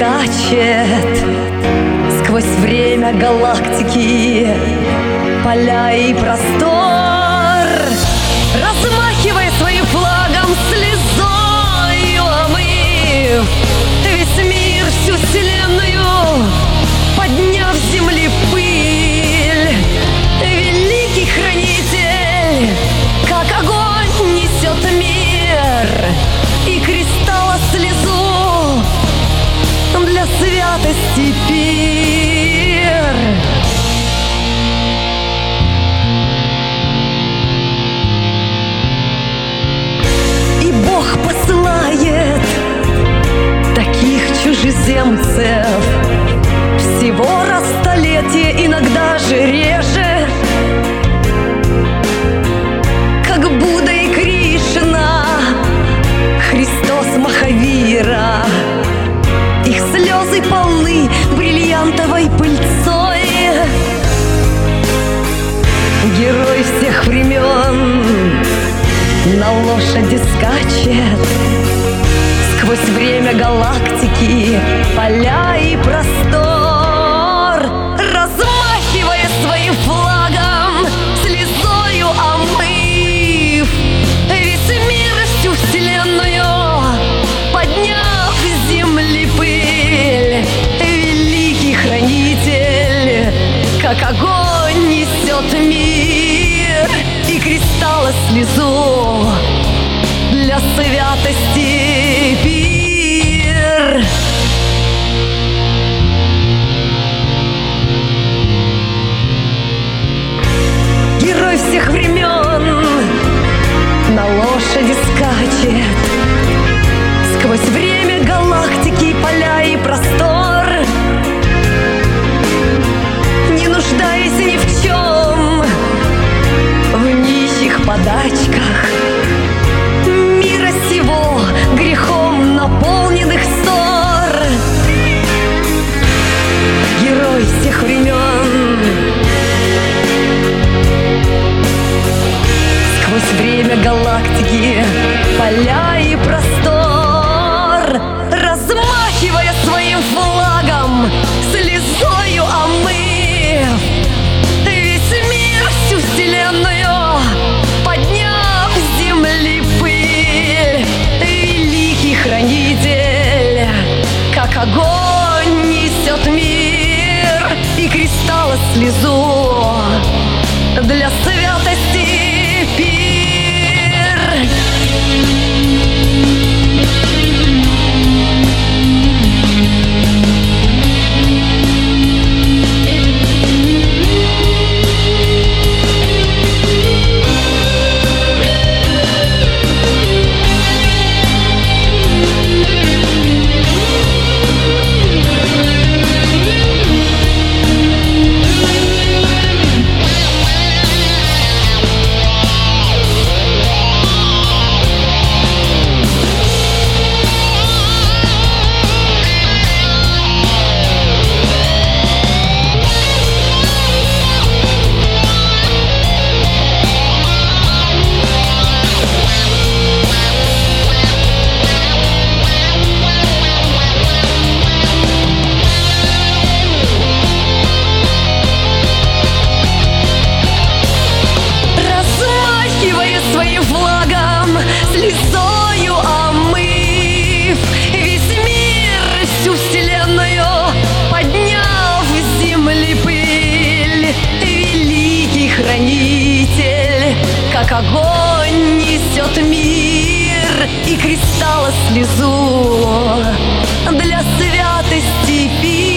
скачет сквозь время галактики, поля и простор, размахивая своим флагом, слезою омыв весь мир, всю вселенную, подняв с земли пыль. Великий хранитель, как огонь, несет мир и кристалла слезу для святости пир. И Бог посылает таких чужеземцев всего раз в столетие, иногда же реже, как Будда и Кришна, Христос Махавира. Их слезы полны бриллиантовой пыльцой. Герой всех времен на лошади скачет сквозь время галактики, поля и простор, размахивая своим флагом, слезою омыв весь мир, всю вселенную, подняв с земли пыль. Великий хранитель, как огонь, несет мир и кристалла слезу для святости пир. Герой всех времен на лошади скачет сквозь время галактики, поля и простор, не нуждаясь ни в чем, в нищих подачках мира сего, грехом наполненных ссор. Герой всех времен сквозь время галактики, поля и простор, размахивая своим флагом, слезою омыв весь мир, всю вселенную, подняв с земли пыль. Великий хранитель, как огонь, несет мир и кристалла слезу для святости пир. Как огонь, несет мир и кристалла слезу для святости пир.